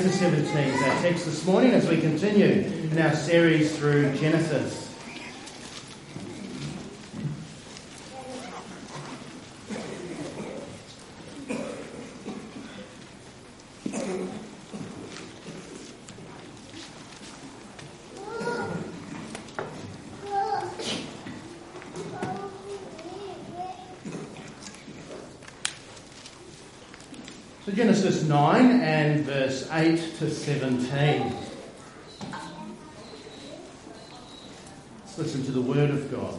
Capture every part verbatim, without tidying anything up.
Chapter seventeen is our text this morning as we continue in our series through Genesis. So Genesis nine and verse eight to seventeen. Let's listen to the word of God.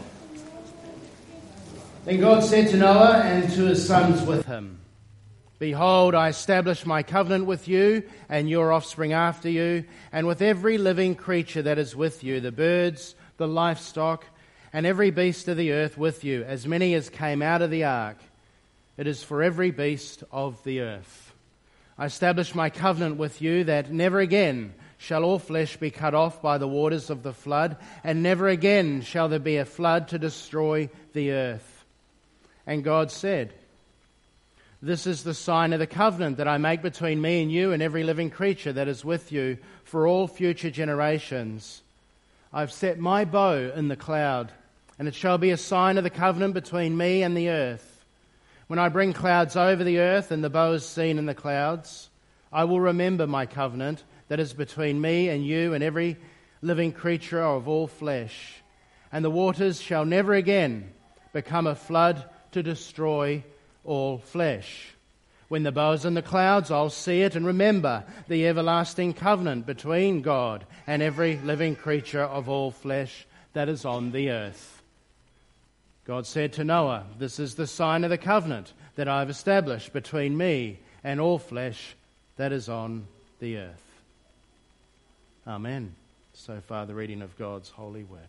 Then God said to Noah and to his sons with him, "Behold, I establish my covenant with you and your offspring after you, and with every living creature that is with you, the birds, the livestock, and every beast of the earth with you, as many as came out of the ark. It is for every beast of the earth. I establish my covenant with you that never again shall all flesh be cut off by the waters of the flood, and never again shall there be a flood to destroy the earth." And God said, "This is the sign of the covenant that I make between me and you and every living creature that is with you for all future generations. I've set my bow in the cloud, and it shall be a sign of the covenant between me and the earth. When I bring clouds over the earth and the bow is seen in the clouds, I will remember my covenant that is between me and you and every living creature of all flesh. And the waters shall never again become a flood to destroy all flesh. When the bow is in the clouds, I'll see it and remember the everlasting covenant between God and every living creature of all flesh that is on the earth." God said to Noah, "This is the sign of the covenant that I have established between me and all flesh that is on the earth." Amen. So far, the reading of God's holy word.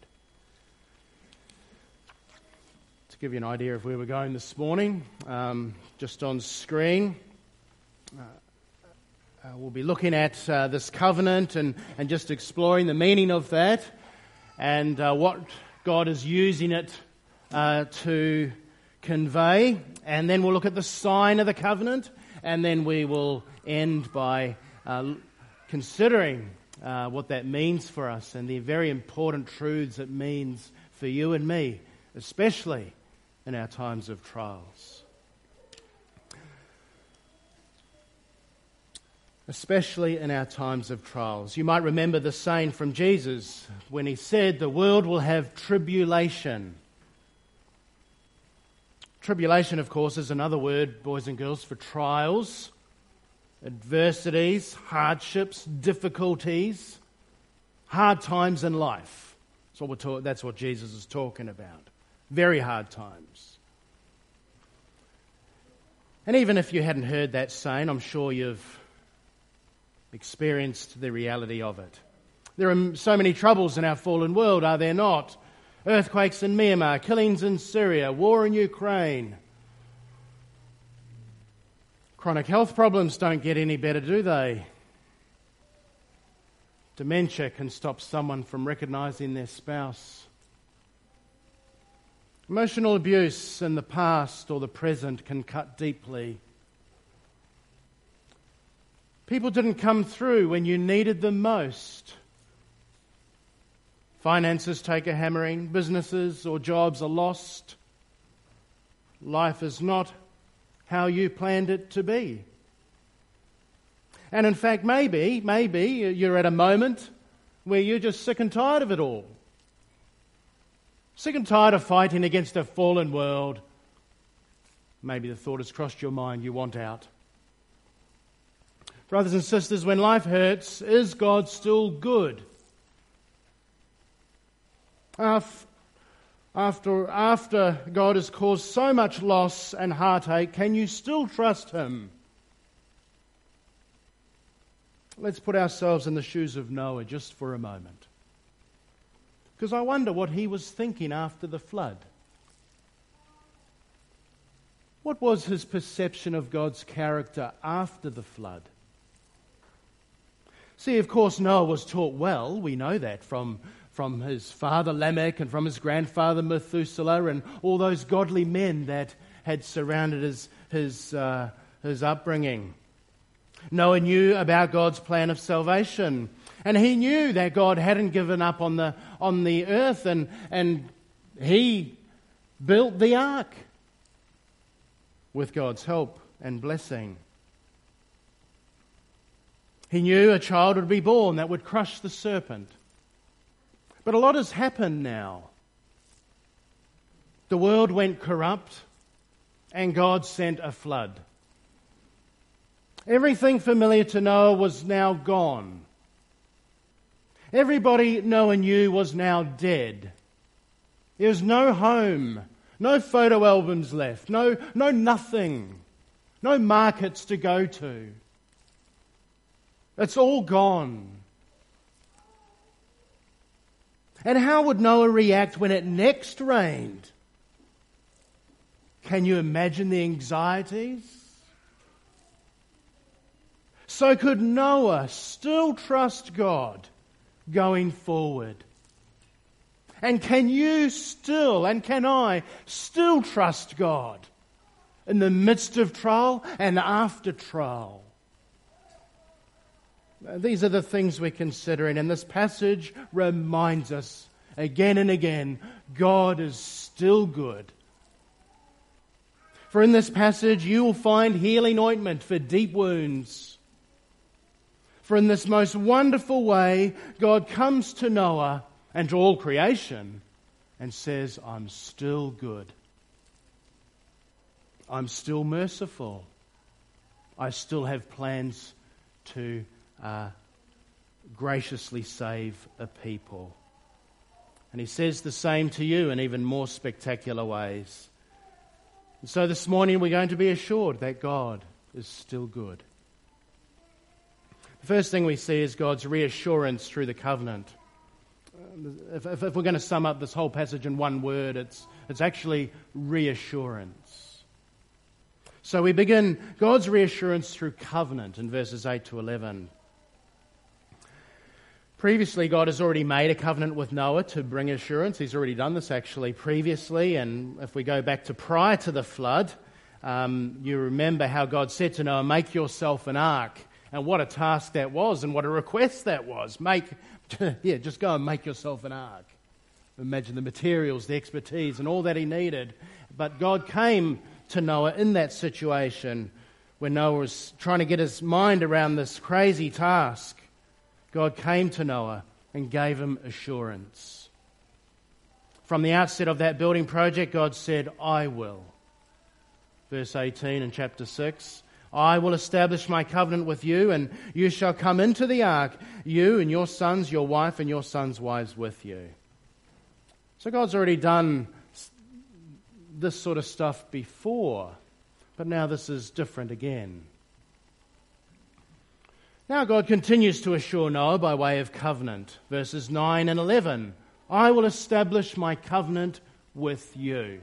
To give you an idea of where we're going this morning, um, just on screen, uh, uh, we'll be looking at uh, this covenant and, and just exploring the meaning of that and uh, what God is using it Uh, to convey, and then we'll look at the sign of the covenant, and then we will end by uh, considering uh, what that means for us and the very important truths it means for you and me, especially in our times of trials. Especially in our times of trials. You might remember the saying from Jesus when he said, "The world will have tribulation." Tribulation, of course, is another word, boys and girls, for trials, adversities, hardships, difficulties, hard times in life. That's what, we're talk- that's what Jesus is talking about. Very hard times. And even if you hadn't heard that saying, I'm sure you've experienced the reality of it. There are so many troubles in our fallen world, are there not? Earthquakes in Myanmar, killings in Syria, war in Ukraine. Chronic health problems don't get any better, do they? Dementia can stop someone from recognising their spouse. Emotional abuse in the past or the present can cut deeply. People didn't come through when you needed them most. Finances take a hammering, businesses or jobs are lost. Life is not how you planned it to be. And in fact, maybe, maybe you're at a moment where you're just sick and tired of it all. Sick and tired of fighting against a fallen world. Maybe the thought has crossed your mind, you want out. Brothers and sisters, when life hurts, is God still good? After, after God has caused so much loss and heartache, can you still trust Him? Let's put ourselves in the shoes of Noah just for a moment. Because I wonder what he was thinking after the flood. What was his perception of God's character after the flood? See, of course, Noah was taught well. We know that from, from his father Lamech and from his grandfather Methuselah and all those godly men that had surrounded his, his, uh, his upbringing. Noah knew about God's plan of salvation. And he knew that God hadn't given up on the, on the earth, and, and he built the ark with God's help and blessing. He knew a child would be born that would crush the serpent. But a lot has happened now. The world went corrupt, and God sent a flood. Everything familiar to Noah was now gone. Everybody Noah knew was now dead. There was no home, no photo albums left, no, no nothing, no markets to go to. It's all gone. And how would Noah react when it next rained? Can you imagine the anxieties? So could Noah still trust God going forward? And can you still, and can I still trust God in the midst of trial and after trial? These are the things we're considering, and this passage reminds us again and again, God is still good. For in this passage you will find healing ointment for deep wounds. For in this most wonderful way, God comes to Noah and to all creation and says, I'm still good. I'm still merciful. I still have plans to uh, graciously save a people. And he says the same to you in even more spectacular ways. And so this morning we're going to be assured that God is still good. The first thing we see is God's reassurance through the covenant. If, if, if we're going to sum up this whole passage in one word, it's, it's actually reassurance. So we begin God's reassurance through covenant in verses eight to eleven. Previously, God has already made a covenant with Noah to bring assurance. He's already done this actually previously, and if we go back to prior to the flood, um, you remember how God said to Noah, make yourself an ark. And what a task that was, and what a request that was. Make, yeah, just go and make yourself an ark. Imagine the materials, the expertise, and all that he needed. But God came to Noah in that situation when Noah was trying to get his mind around this crazy task. God came to Noah and gave him assurance. From the outset of that building project, God said, I will. Verse eighteen in chapter six, I will establish my covenant with you, and you shall come into the ark, you and your sons, your wife, and your sons' wives with you. So God's already done this sort of stuff before, but now this is different again. Now God continues to assure Noah by way of covenant. Verses nine and eleven, I will establish my covenant with you.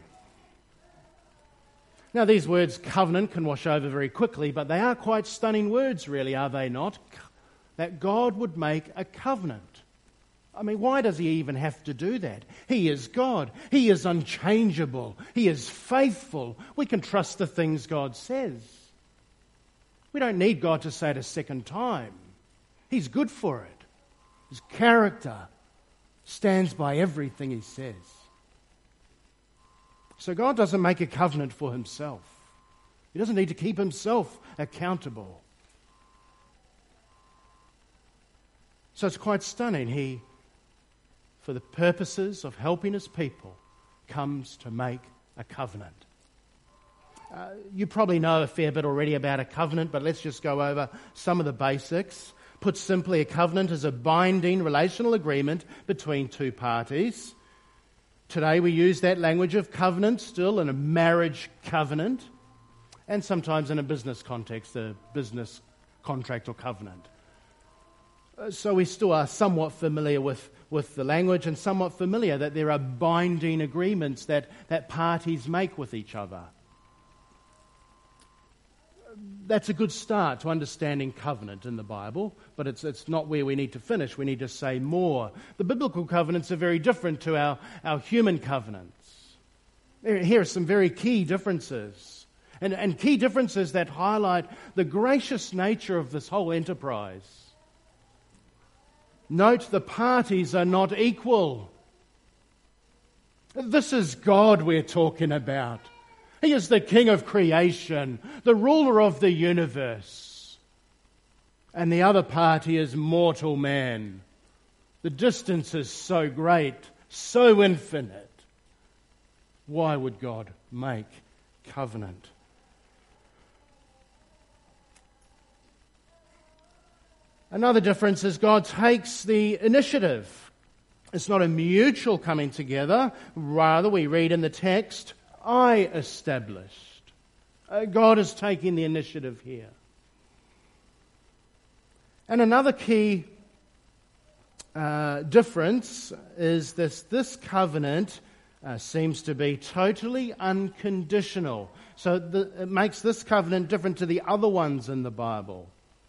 Now these words covenant can wash over very quickly, but they are quite stunning words really, are they not? That God would make a covenant. I mean, why does he even have to do that? He is God. He is unchangeable. He is faithful. We can trust the things God says. We don't need God to say it a second time. He's good for it. His character stands by everything he says. So God doesn't make a covenant for himself. He doesn't need to keep himself accountable. So it's quite stunning. He, for the purposes of helping his people, comes to make a covenant. Uh, you probably know a fair bit already about a covenant, but let's just go over some of the basics. Put simply, a covenant is a binding relational agreement between two parties. Today we use that language of covenant still in a marriage covenant, and sometimes in a business context, a business contract or covenant. Uh, so we still are somewhat familiar with, with the language, and somewhat familiar that there are binding agreements that, that parties make with each other. That's a good start to understanding covenant in the Bible, but it's it's not where we need to finish. We need to say more. The biblical covenants are very different to our, our human covenants. Here are some very key differences. And, and key differences that highlight the gracious nature of this whole enterprise. Note, the parties are not equal. This is God we're talking about. He is the King of creation, the ruler of the universe. And the other party is mortal man. The distance is so great, so infinite. Why would God make covenant? Another difference is God takes the initiative. It's not a mutual coming together. Rather, we read in the text, I established. Uh, God is taking the initiative here. And another key uh, difference is this, this covenant uh, seems to be totally unconditional. So the, it makes this covenant different to the other ones in the Bible.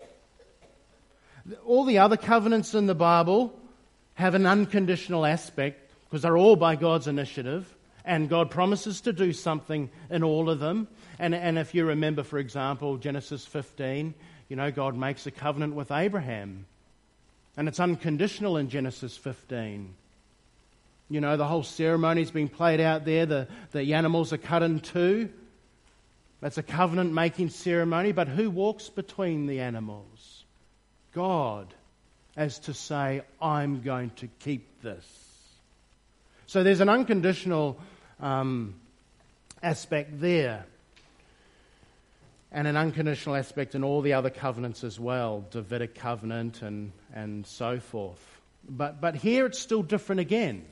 All the other covenants in the Bible have an unconditional aspect because they're all by God's initiative, and God promises to do something in all of them. And, and if you remember, for example, Genesis fifteen, you know, God makes a covenant with Abraham, and it's unconditional in Genesis fifteen. You know, the whole ceremony's being played out there, the, the animals are cut in two. That's a covenant-making ceremony, but who walks between the animals? God, as to say, I'm going to keep this. So there's an unconditional um, aspect there, and an unconditional aspect in all the other covenants as well, Davidic covenant and, and so forth. But, but here it's still different again.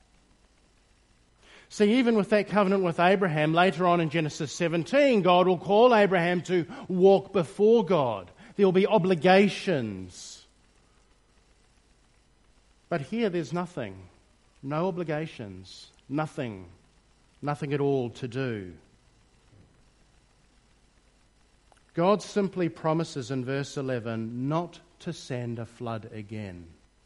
See, even with that covenant with Abraham, later on in Genesis seventeen, God will call Abraham to walk before God. There will be obligations. But here there's nothing. No obligations. Nothing. Nothing at all to do. God simply promises in verse eleven not to send a flood again.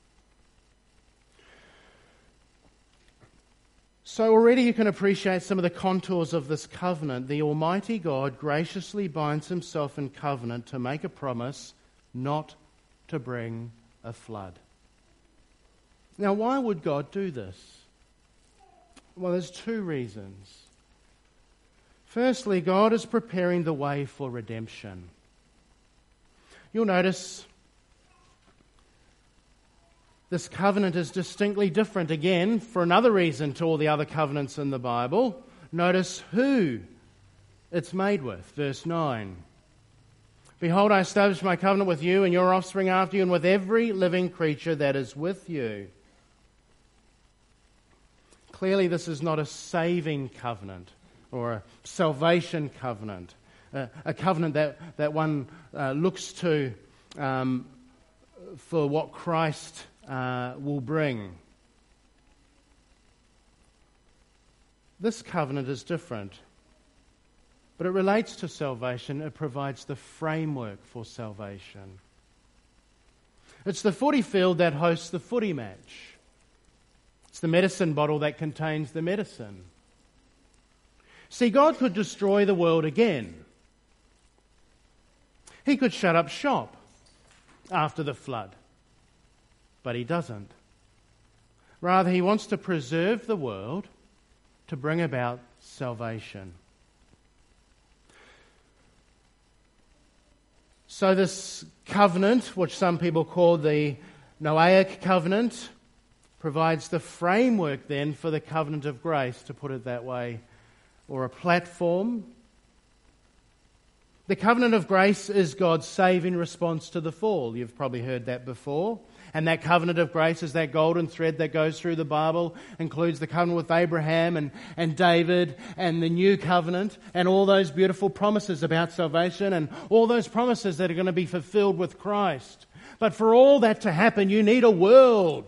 So already you can appreciate some of the contours of this covenant. The Almighty God graciously binds himself in covenant to make a promise not to bring a flood. Now, why would God do this? Well, there's two reasons. Firstly, God is preparing the way for redemption. You'll notice this covenant is distinctly different again for another reason to all the other covenants in the Bible. Notice who it's made with. Verse nine. Behold, I establish my covenant with you and your offspring after you and with every living creature that is with you. Clearly, this is not a saving covenant or a salvation covenant, uh, a covenant that, that one uh, looks to um, for what Christ uh, will bring. This covenant is different, but it relates to salvation. It provides the framework for salvation. It's the footy field that hosts the footy match. It's the medicine bottle that contains the medicine. See, God could destroy the world again. He could shut up shop after the flood, but he doesn't. Rather, he wants to preserve the world to bring about salvation. So this covenant, which some people call the Noahic covenant, provides the framework then for the covenant of grace, to put it that way, or a platform. The covenant of grace is God's saving response to the fall. You've probably heard that before. And that covenant of grace is that golden thread that goes through the Bible, includes the covenant with Abraham and, and David and the new covenant and all those beautiful promises about salvation and all those promises that are going to be fulfilled with Christ. But for all that to happen, you need a world.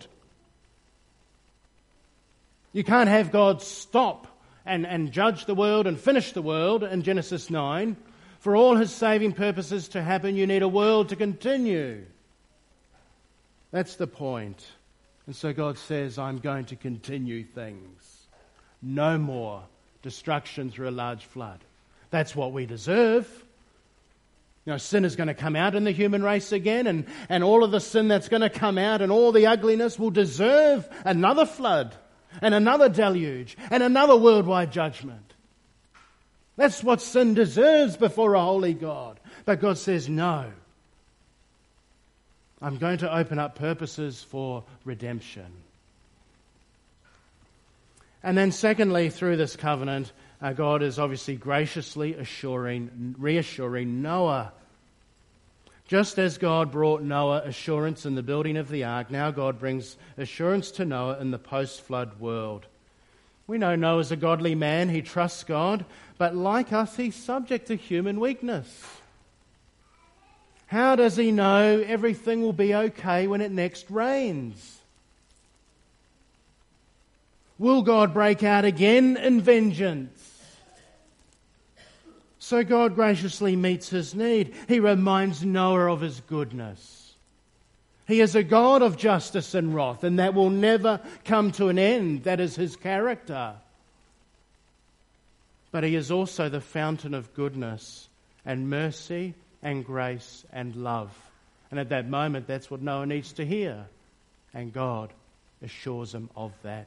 You can't have God stop and, and judge the world and finish the world in Genesis nine. For all his saving purposes to happen, you need a world to continue. That's the point. And so God says, I'm going to continue things. No more destruction through a large flood. That's what we deserve. You know, sin is going to come out in the human race again, and, and all of the sin that's going to come out and all the ugliness will deserve another flood and another deluge and another worldwide judgment. That's what sin deserves before a holy God. But God says, no. I'm going to open up purposes for redemption. And then secondly, through this covenant, uh, God is obviously graciously assuring, reassuring Noah. Just as God brought Noah assurance in the building of the ark, now God brings assurance to Noah in the post-flood world. We know Noah's a godly man, he trusts God, but like us, he's subject to human weakness. How does he know everything will be okay when it next rains? Will God break out again in vengeance? So God graciously meets his need. He reminds Noah of his goodness. He is a God of justice and wrath, and that will never come to an end. That is his character. But he is also the fountain of goodness and mercy and grace and love. And at that moment, that's what Noah needs to hear. And God assures him of that.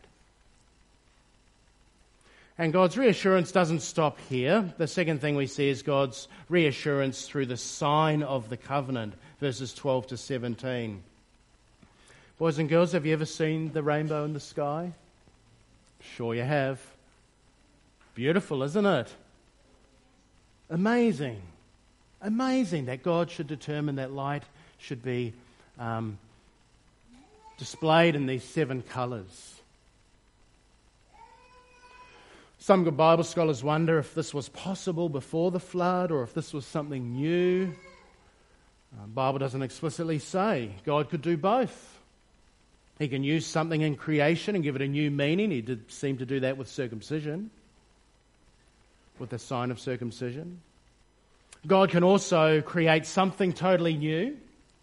And God's reassurance doesn't stop here. The second thing we see is God's reassurance through the sign of the covenant, verses twelve to seventeen. Boys and girls, have you ever seen the rainbow in the sky? Sure you have. Beautiful, isn't it? Amazing. Amazing that God should determine that light should be um, displayed in these seven colours. Some Bible scholars wonder if this was possible before the flood or if this was something new. The Bible doesn't explicitly say. God could do both. He can use something in creation and give it a new meaning. He did seem to do that with circumcision, with the sign of circumcision. God can also create something totally new.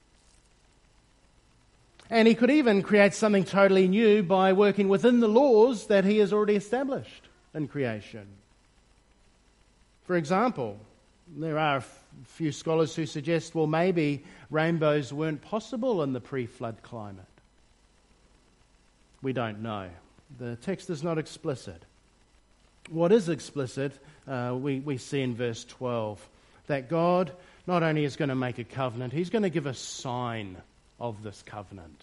And he could even create something totally new by working within the laws that he has already established in creation. For example, there are a few scholars who suggest, well, maybe rainbows weren't possible in the pre-flood climate. We don't know. The text is not explicit. What is explicit, uh, we, we see in verse twelve, that God not only is going to make a covenant, he's going to give a sign of this covenant.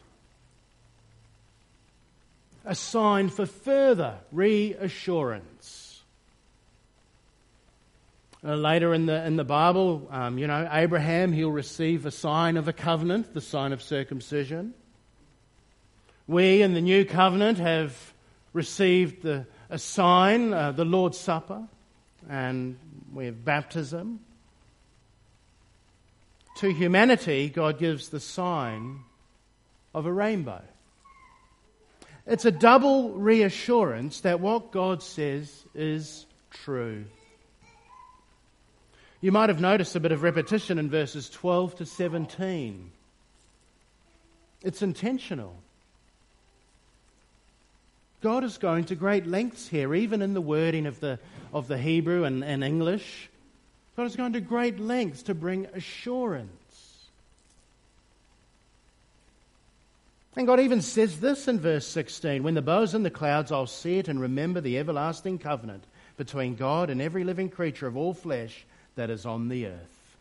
A sign for further reassurance. Uh, later in the in the Bible, um, you know, Abraham, he'll receive a sign of a covenant, the sign of circumcision. We in the new covenant have received the, a sign, uh, the Lord's Supper, and we have baptism. To humanity, God gives the sign of a rainbow. It's a double reassurance that what God says is true. You might have noticed a bit of repetition in verses twelve to seventeen. It's intentional. God is going to great lengths here, even in the wording of the of the Hebrew and, and English. God is going to great lengths to bring assurance. And God even says this in verse sixteen, when the bow is in the clouds, I'll see it and remember the everlasting covenant between God and every living creature of all flesh that is on the earth.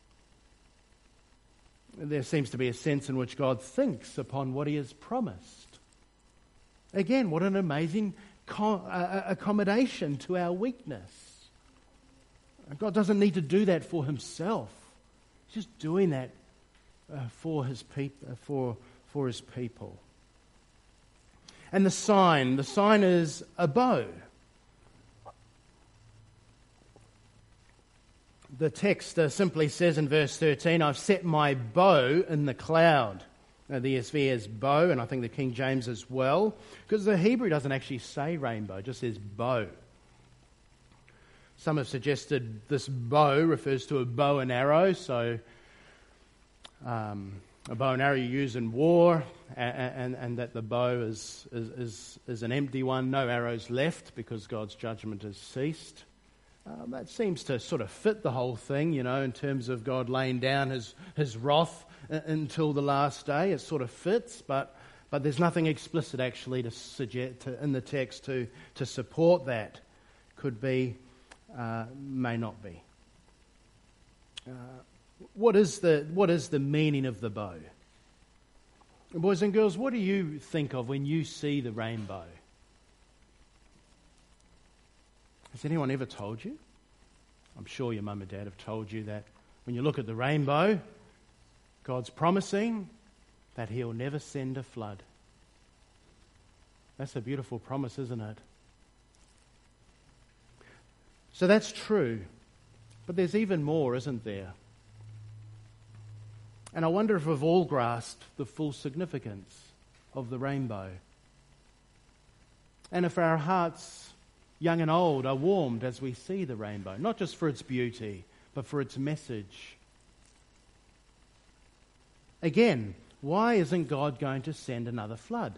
There seems to be a sense in which God thinks upon what he has promised. Again, what an amazing co- uh, accommodation to our weakness. God doesn't need to do that for himself. He's just doing that uh, for his people, uh, for for his people. And the sign, the sign is a bow. The text uh, simply says in verse thirteen, I've set my bow in the cloud. Now, the E S V is bow, and I think the King James as well, because the Hebrew doesn't actually say rainbow, it just says bow. Some have suggested this bow refers to a bow and arrow, so um, a bow and arrow you use in war, and, and, and that the bow is, is, is, is an empty one, no arrows left because God's judgment has ceased. Um, that seems to sort of fit the whole thing, you know, in terms of God laying down his, his wrath uh, until the last day. It sort of fits, but but there's nothing explicit actually to suggest to, in the text to, to support that. Could be, uh, may not be. Uh, what is the what is the meaning of the bow? Boys and girls, what do you think of when you see the rainbow? Has anyone ever told you? I'm sure your mum and dad have told you that when you look at the rainbow, God's promising that he'll never send a flood. That's a beautiful promise, isn't it? So that's true. But there's even more, isn't there? And I wonder if we've all grasped the full significance of the rainbow. And if our hearts, young and old, are warmed as we see the rainbow, not just for its beauty, but for its message. Again, why isn't God going to send another flood?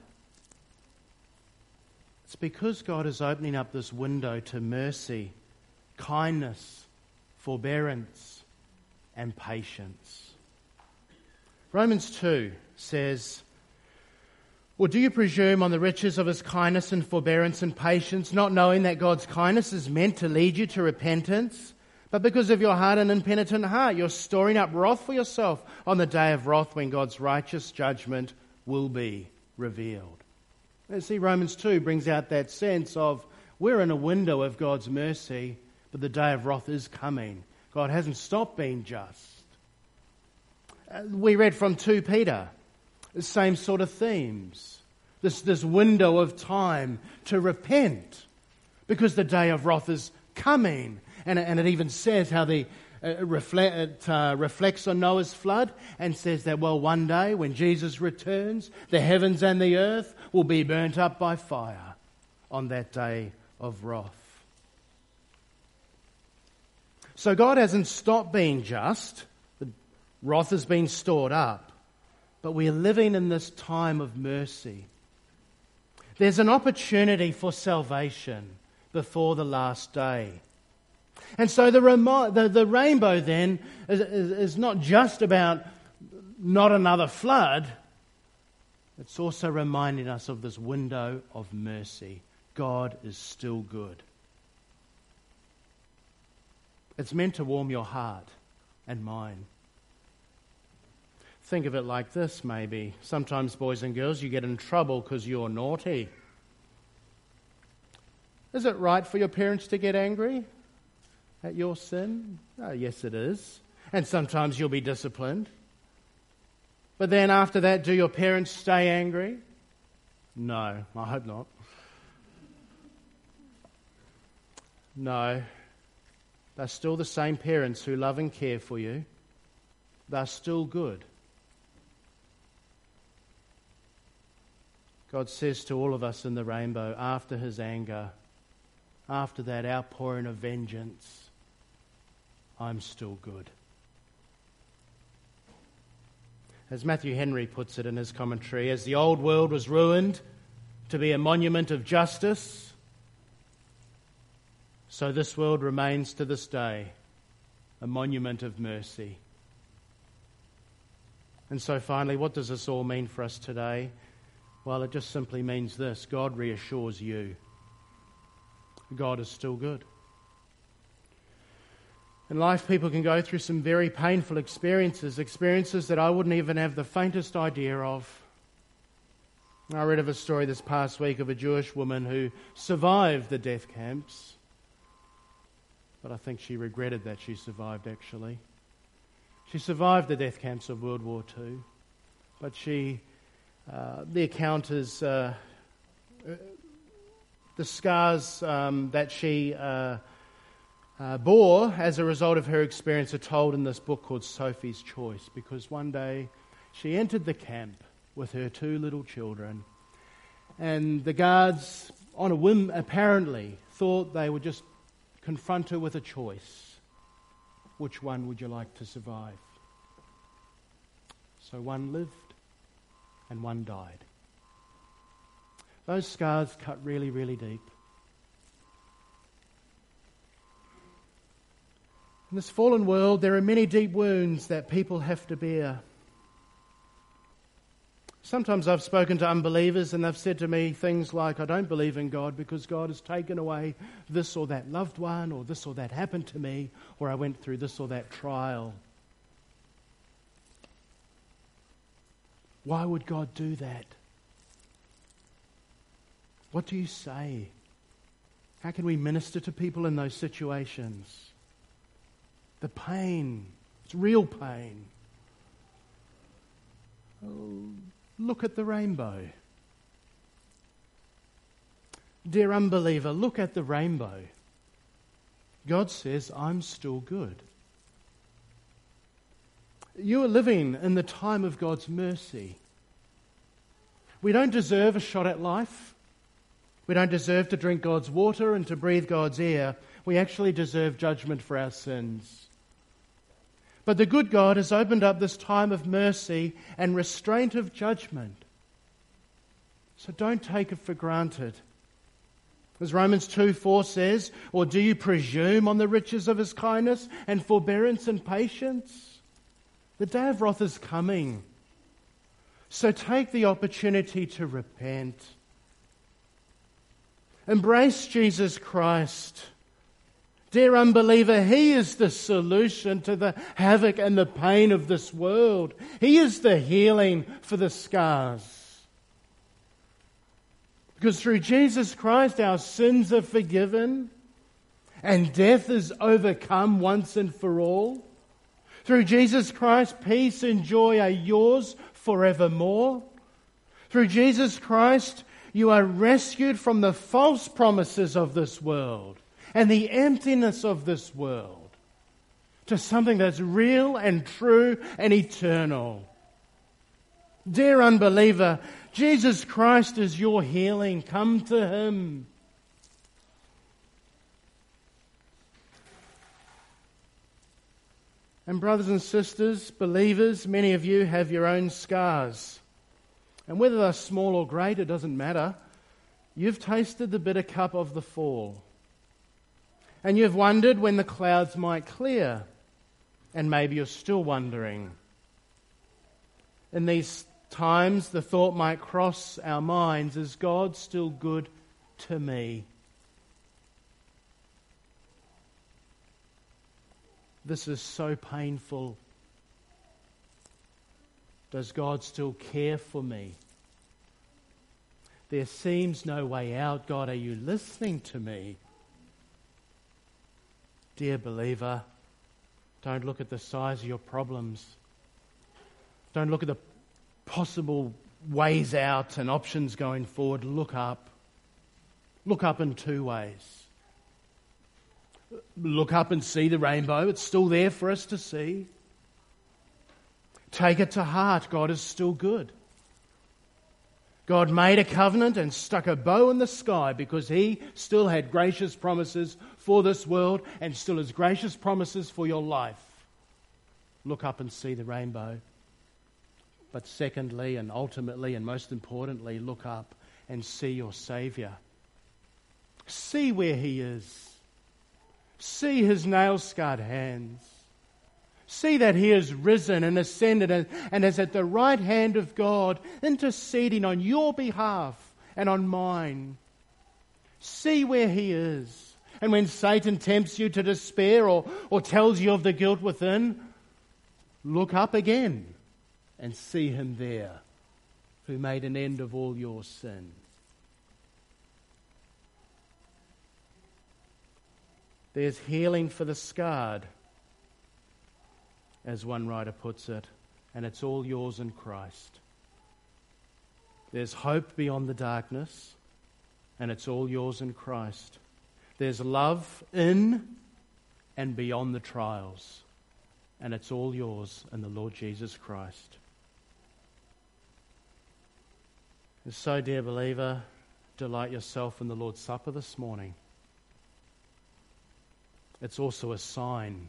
It's because God is opening up this window to mercy, kindness, forbearance, and patience. Romans two says, "Or do you presume on the riches of his kindness and forbearance and patience, not knowing that God's kindness is meant to lead you to repentance? But because of your hard and impenitent heart, you're storing up wrath for yourself on the day of wrath when God's righteous judgment will be revealed." You see, Romans two brings out that sense of we're in a window of God's mercy, but the day of wrath is coming. God hasn't stopped being just. Uh, we read from Second Peter, the same sort of themes. This, this window of time to repent because the day of wrath is coming. And, and it even says how the uh, reflect, it uh, reflects on Noah's flood and says that, well, one day when Jesus returns, the heavens and the earth will be burnt up by fire on that day of wrath. So God hasn't stopped being just. The wrath has been stored up. But we are living in this time of mercy. There's an opportunity for salvation before the last day. And so the, remo- the, the rainbow then is, is, is not just about not another flood. It's also reminding us of this window of mercy. God is still good. It's meant to warm your heart and mine. Think of it like this, maybe. Sometimes, boys and girls, you get in trouble because you're naughty. Is it right for your parents to get angry at your sin? Oh, yes, it is. And sometimes you'll be disciplined. But then after that, do your parents stay angry? No, I hope not. No. They're still the same parents who love and care for you. They're still good. God says to all of us in the rainbow, after his anger, after that outpouring of vengeance, I'm still good. As Matthew Henry puts it in his commentary, as the old world was ruined to be a monument of justice, so this world remains to this day a monument of mercy. And so finally, what does this all mean for us today? Well, it just simply means this: God reassures you. God is still good. In life, people can go through some very painful experiences, experiences that I wouldn't even have the faintest idea of. I read of a story this past week of a Jewish woman who survived the death camps. But I think she regretted that she survived, actually. She survived the death camps of World War Two. But she, uh, the account is, uh, the scars um, that she uh, uh, bore as a result of her experience are told in this book called Sophie's Choice. Because one day she entered the camp with her two little children. And the guards, on a whim apparently, thought they would just confront her with a choice. Which one would you like to survive? So one lived and one died. Those scars cut really, really deep. In this fallen world, there are many deep wounds that people have to bear. Sometimes I've spoken to unbelievers and they've said to me things like, I don't believe in God because God has taken away this or that loved one, or this or that happened to me, or I went through this or that trial. Why would God do that? What do you say? How can we minister to people in those situations? The pain, it's real pain. Oh, look at the rainbow. Dear unbeliever, look at the rainbow. God says, I'm still good. You are living in the time of God's mercy. We don't deserve a shot at life. We don't deserve to drink God's water and to breathe God's air. We actually deserve judgment for our sins. But the good God has opened up this time of mercy and restraint of judgment. So don't take it for granted. As Romans two four says, or do you presume on the riches of his kindness and forbearance and patience? The day of wrath is coming. So take the opportunity to repent. Embrace Jesus Christ. Dear unbeliever, He is the solution to the havoc and the pain of this world. He is the healing for the scars. Because through Jesus Christ our sins are forgiven and death is overcome once and for all. Through Jesus Christ, peace and joy are yours forevermore. Through Jesus Christ, you are rescued from the false promises of this world and the emptiness of this world to something that's real and true and eternal. Dear unbeliever, Jesus Christ is your healing. Come to Him. And brothers and sisters, believers, many of you have your own scars. And whether they're small or great, it doesn't matter. You've tasted the bitter cup of the fall. And you've wondered when the clouds might clear. And maybe you're still wondering. In these times, the thought might cross our minds, is God still good to me? This is so painful. Does God still care for me? There seems no way out. God, are you listening to me? Dear believer, don't look at the size of your problems. Don't look at the possible ways out and options going forward. Look up. Look up in two ways. Look up and see the rainbow. It's still there for us to see. Take it to heart. God is still good. God made a covenant and stuck a bow in the sky because He still had gracious promises for this world and still has gracious promises for your life. Look up and see the rainbow. But secondly and ultimately and most importantly, look up and see your Saviour. See where He is. See His nail-scarred hands. See that He has risen and ascended and, and is at the right hand of God, interceding on your behalf and on mine. See where He is. And when Satan tempts you to despair or, or tells you of the guilt within, look up again and see Him there, who made an end of all your sin. There's healing for the scarred, as one writer puts it, and it's all yours in Christ. There's hope beyond the darkness, and it's all yours in Christ. There's love in and beyond the trials, and it's all yours in the Lord Jesus Christ. And so, dear believer, delight yourself in the Lord's Supper this morning. It's also a sign.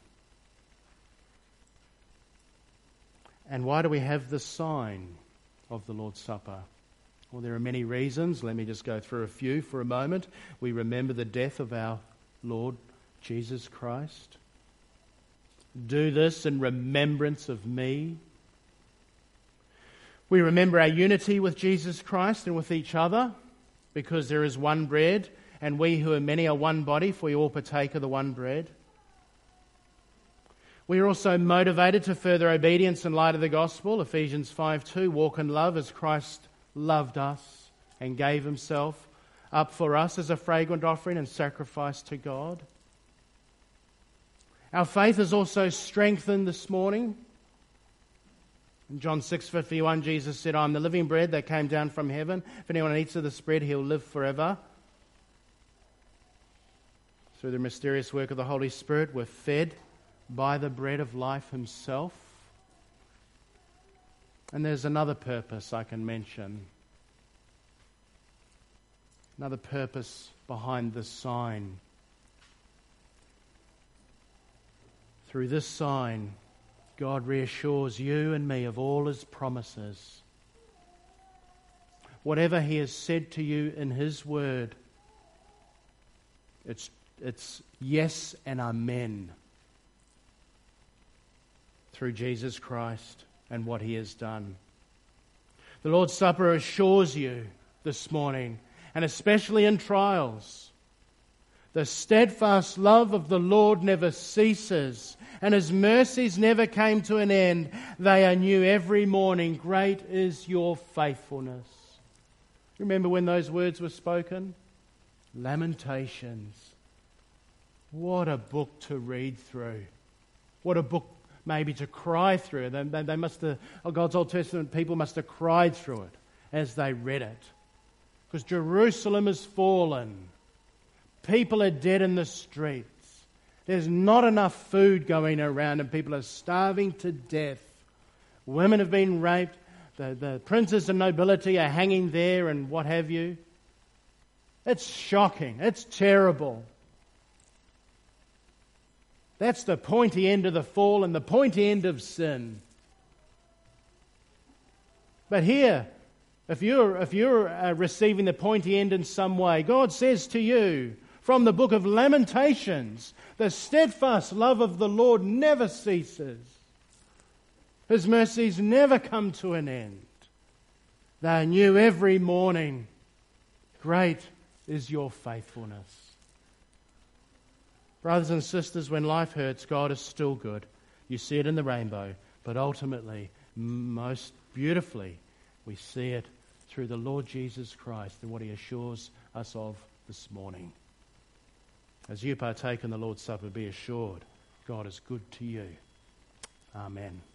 And why do we have this sign of the Lord's Supper? Well, there are many reasons. Let me just go through a few for a moment. We remember the death of our Lord Jesus Christ. Do this in remembrance of me. We remember our unity with Jesus Christ and with each other, because there is one bread, and we who are many are one body, for we all partake of the one bread. We are also motivated to further obedience in light of the gospel. Ephesians five two, walk in love as Christ loved us and gave himself up for us as a fragrant offering and sacrifice to God. Our faith is also strengthened this morning. In John six fifty-one, Jesus said, I am the living bread that came down from heaven. If anyone eats of this bread, he'll live forever. Through the mysterious work of the Holy Spirit, we're fed by the bread of life himself. And there's another purpose I can mention. Another purpose behind this sign. Through this sign, God reassures you and me of all his promises. Whatever he has said to you in his word, it's, it's yes and amen through Jesus Christ and what he has done. The Lord's Supper assures you this morning, and especially in trials, the steadfast love of the Lord never ceases, and his mercies never came to an end. They are new every morning. Great is your faithfulness. Remember when those words were spoken? Lamentations. What a book to read through. What a book maybe to cry through. They, they, they must have, oh, God's Old Testament people must have cried through it as they read it. Because Jerusalem has fallen. People are dead in the streets. There's not enough food going around and people are starving to death. Women have been raped. The, the princes and nobility are hanging there and what have you. It's shocking. It's terrible. That's the pointy end of the fall and the pointy end of sin. But here, if you're, if you're uh, receiving the pointy end in some way, God says to you from the book of Lamentations, the steadfast love of the Lord never ceases. His mercies never come to an end. They are new every morning. Great is your faithfulness. Brothers and sisters, when life hurts, God is still good. You see it in the rainbow, but ultimately, most beautifully, we see it through the Lord Jesus Christ and what he assures us of this morning. As you partake in the Lord's Supper, be assured God is good to you. Amen.